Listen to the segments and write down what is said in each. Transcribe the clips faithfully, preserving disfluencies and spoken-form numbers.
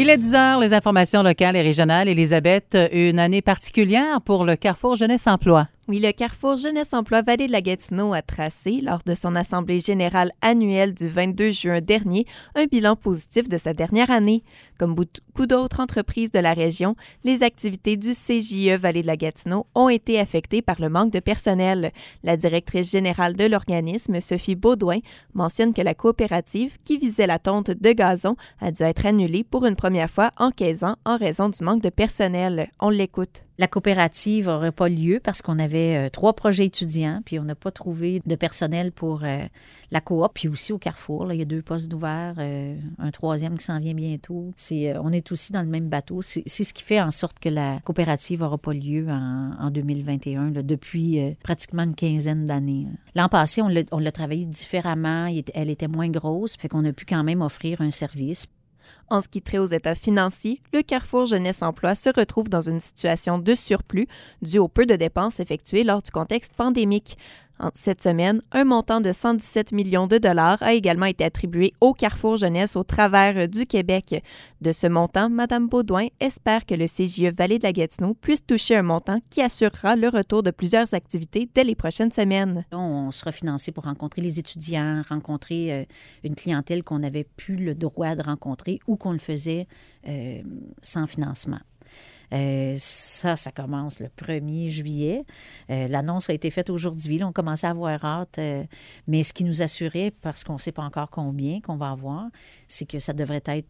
Il est dix heures, les informations locales et régionales. Élisabeth, une année particulière pour le Carrefour Jeunesse Emploi. Oui, le Carrefour Jeunesse Emploi Vallée de la Gatineau a tracé, lors de son assemblée générale annuelle du vingt-deux juin dernier, un bilan positif de sa dernière année. Comme beaucoup d'autres entreprises de la région, les activités du C J E Vallée de la Gatineau ont été affectées par le manque de personnel. La directrice générale de l'organisme, Sophie Baudouin, mentionne que la coopérative, qui visait la tonte de gazon, a dû être annulée pour une première fois en quinze ans en raison du manque de personnel. On l'écoute. La coopérative n'aurait pas lieu parce qu'on avait euh, trois projets étudiants, puis on n'a pas trouvé de personnel pour euh, la coop, puis aussi au Carrefour. Là, il y a deux postes ouverts, euh, un troisième qui s'en vient bientôt. C'est, euh, on est aussi dans le même bateau. C'est, c'est ce qui fait en sorte que la coopérative n'aura pas lieu en, en deux mille vingt et un, là, depuis euh, pratiquement une quinzaine d'années. L'an passé, on l'a, on l'a travaillé différemment. Il était, elle était moins grosse, fait qu'on a pu quand même offrir un service. En ce qui trait aux états financiers, le Carrefour Jeunesse Emploi se retrouve dans une situation de surplus dû au peu de dépenses effectuées lors du contexte pandémique. Cette semaine, un montant de cent dix-sept millions de dollars a également été attribué au Carrefour Jeunesse au travers du Québec. De ce montant, Mme Baudouin espère que le C J E Vallée de la Gatineau puisse toucher un montant qui assurera le retour de plusieurs activités dès les prochaines semaines. On sera financé pour rencontrer les étudiants, rencontrer euh, une clientèle qu'on n'avait plus le droit de rencontrer ou qu'on le faisait euh, sans financement. Euh, ça, ça commence le premier juillet. Euh, l'annonce a été faite aujourd'hui. Là, on commençait à avoir hâte. Euh, mais ce qui nous assurait, parce qu'on ne sait pas encore combien qu'on va avoir, c'est que ça devrait être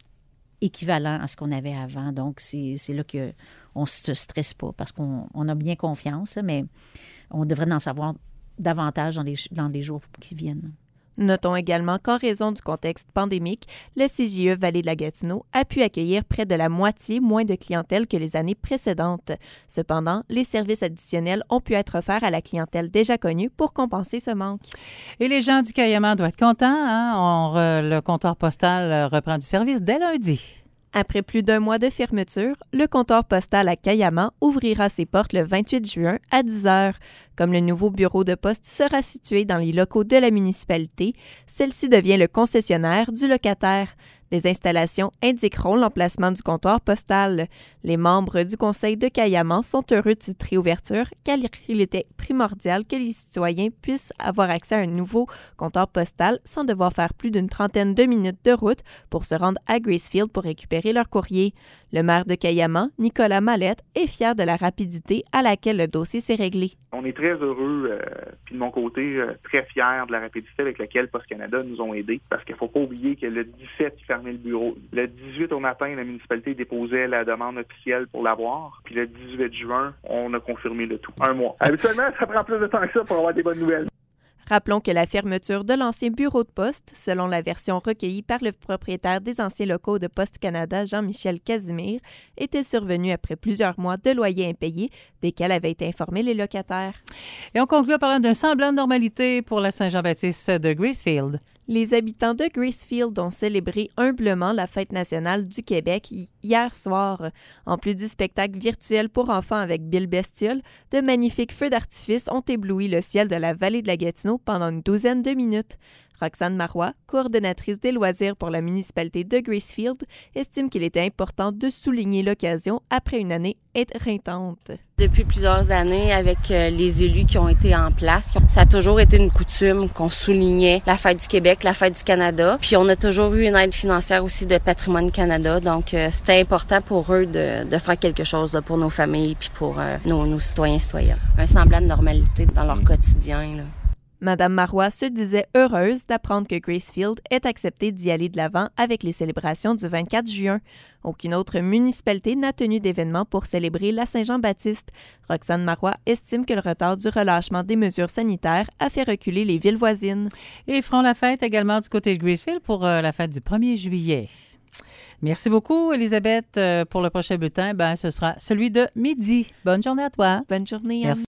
équivalent à ce qu'on avait avant. Donc, c'est, c'est là qu'on ne se stresse pas parce qu'on on a bien confiance, mais on devrait en savoir davantage dans les, dans les jours qui viennent. Notons également qu'en raison du contexte pandémique, le C J E Vallée de la Gatineau a pu accueillir près de la moitié moins de clientèle que les années précédentes. Cependant, les services additionnels ont pu être offerts à la clientèle déjà connue pour compenser ce manque. Et les gens du Cayama doivent être contents. Hein? On re, le comptoir postal reprend du service dès lundi. Après plus d'un mois de fermeture, le comptoir postal à Cayama ouvrira ses portes le vingt-huit juin à dix heures. Comme le nouveau bureau de poste sera situé dans les locaux de la municipalité, celle-ci devient le concessionnaire du locataire. Des installations indiqueront l'emplacement du comptoir postal. Les membres du conseil de Cayama sont heureux de cette réouverture car il était primordial que les citoyens puissent avoir accès à un nouveau comptoir postal sans devoir faire plus d'une trentaine de minutes de route pour se rendre à Gracefield pour récupérer leur courrier. Le maire de Cayama, Nicolas Mallette, est fier de la rapidité à laquelle le dossier s'est réglé. On est très heureux, euh, puis de mon côté, euh, très fier de la rapidité avec laquelle Poste Canada nous ont aidés. Parce qu'il ne faut pas oublier que le dix-sept, ils fermaient le bureau. Le dix-huit au matin, la municipalité déposait la demande officielle pour l'avoir. Puis le dix-huit juin, on a confirmé le tout. Un mois. Habituellement, ça prend plus de temps que ça pour avoir des bonnes nouvelles. Rappelons que la fermeture de l'ancien bureau de poste, selon la version recueillie par le propriétaire des anciens locaux de Poste Canada, Jean-Michel Casimir, était survenue après plusieurs mois de loyers impayés, desquels avaient été informés les locataires. Et on conclut en parlant d'un semblant de normalité pour la Saint-Jean-Baptiste de Gracefield. Les habitants de Gracefield ont célébré humblement la fête nationale du Québec hier soir. En plus du spectacle virtuel pour enfants avec Bill Bestiole, de magnifiques feux d'artifice ont ébloui le ciel de la vallée de la Gatineau pendant une douzaine de minutes. Roxane Marois, coordonnatrice des loisirs pour la municipalité de Gracefield, estime qu'il était important de souligner l'occasion après une année éreintante. Depuis plusieurs années, avec les élus qui ont été en place, ça a toujours été une coutume qu'on soulignait la fête du Québec, la fête du Canada. Puis on a toujours eu une aide financière aussi de Patrimoine Canada. Donc c'était important pour eux de, de faire quelque chose là, pour nos familles puis pour euh, nos, nos citoyens et citoyennes. Un semblant de normalité dans leur quotidien, là. Madame Marois se disait heureuse d'apprendre que Gracefield est accepté d'y aller de l'avant avec les célébrations du vingt-quatre juin. Aucune autre municipalité n'a tenu d'événement pour célébrer la Saint-Jean-Baptiste. Roxane Marois estime que le retard du relâchement des mesures sanitaires a fait reculer les villes voisines. Et feront la fête également du côté de Gracefield pour euh, la fête du premier juillet. Merci beaucoup, Élisabeth. Euh, pour le prochain bulletin, ben, ce sera celui de midi. Bonne journée à toi. Bonne journée, Anne. Merci.